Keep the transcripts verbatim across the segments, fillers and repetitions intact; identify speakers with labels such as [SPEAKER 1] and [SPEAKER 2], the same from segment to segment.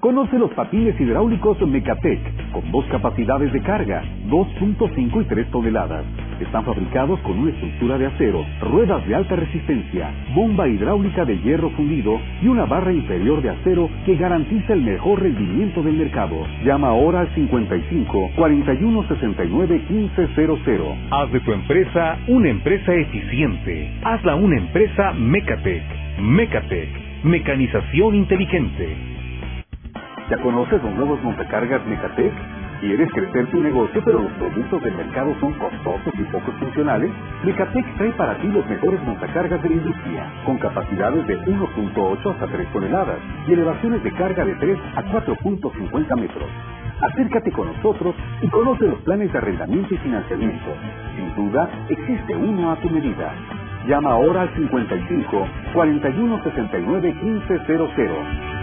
[SPEAKER 1] Conoce los patines hidráulicos Mecatec, con dos capacidades de carga, dos punto cinco y tres toneladas. Están fabricados con una estructura de acero, ruedas de alta resistencia, bomba hidráulica de hierro fundido y una barra inferior de acero que garantiza el mejor rendimiento del mercado. Llama ahora al cincuenta y cinco, cuarenta y uno, sesenta y nueve, quince cero cero.
[SPEAKER 2] Haz de tu empresa una empresa eficiente. Hazla una empresa Mecatec. Mecatec, mecanización inteligente.
[SPEAKER 1] ¿Ya conoces los nuevos montacargas Mecatec? ¿Quieres crecer tu negocio pero los productos del mercado son costosos y poco funcionales? Mecatec trae para ti los mejores montacargas de la industria, con capacidades de uno punto ocho hasta tres toneladas y elevaciones de carga de tres a cuatro punto cincuenta metros. Acércate con nosotros y conoce los planes de arrendamiento y financiamiento. Sin duda, existe uno a tu medida. Llama ahora al cincuenta y cinco, cuarenta y uno, sesenta y nueve, quince cero cero.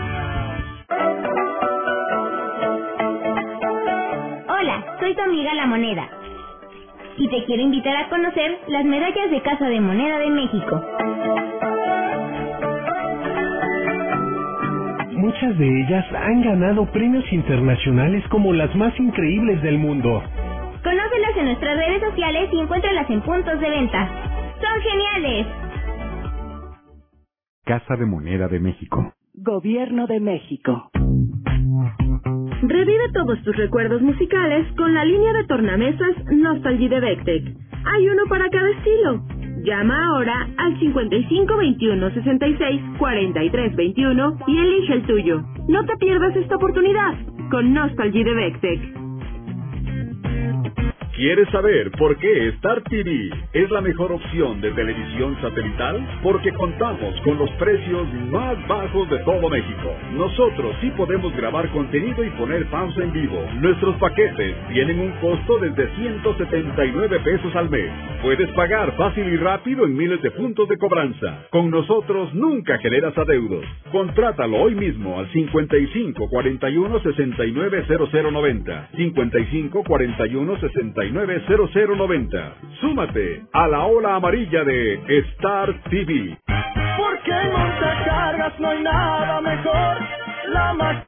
[SPEAKER 3] Hola, soy tu amiga La Moneda y te quiero invitar a conocer las medallas de Casa de Moneda de México.
[SPEAKER 4] Muchas de ellas han ganado premios internacionales como las más increíbles del mundo.
[SPEAKER 3] Conócelas en nuestras redes sociales y encuéntralas en puntos de venta. ¡Son geniales!
[SPEAKER 1] Casa de Moneda de México.
[SPEAKER 5] Gobierno de México.
[SPEAKER 6] Revive todos tus recuerdos musicales con la línea de tornamesas Nostalgie de Vectec. Hay uno para cada estilo. Llama ahora al cincuenta y cinco, veintiuno, sesenta y seis, cuarenta y tres, veintiuno y elige el tuyo. No te pierdas esta oportunidad con Nostalgie de Vectec.
[SPEAKER 7] ¿Quieres saber por qué Star T V es la mejor opción de televisión satelital? Porque contamos con los precios más bajos de todo México. Nosotros sí podemos grabar contenido y poner pausa en vivo. Nuestros paquetes tienen un costo desde ciento setenta y nueve pesos al mes. Puedes pagar fácil y rápido en miles de puntos de cobranza. Con nosotros nunca generas adeudos. Contrátalo hoy mismo al cincuenta y cinco, cuarenta y uno, sesenta y nueve, cero cero noventa. cincuenta y cinco, cuarenta y uno, sesenta y nueve, cero cero noventa. Súmate a la ola amarilla de Star T V.
[SPEAKER 8] Porque en montacargas no hay nada mejor. La más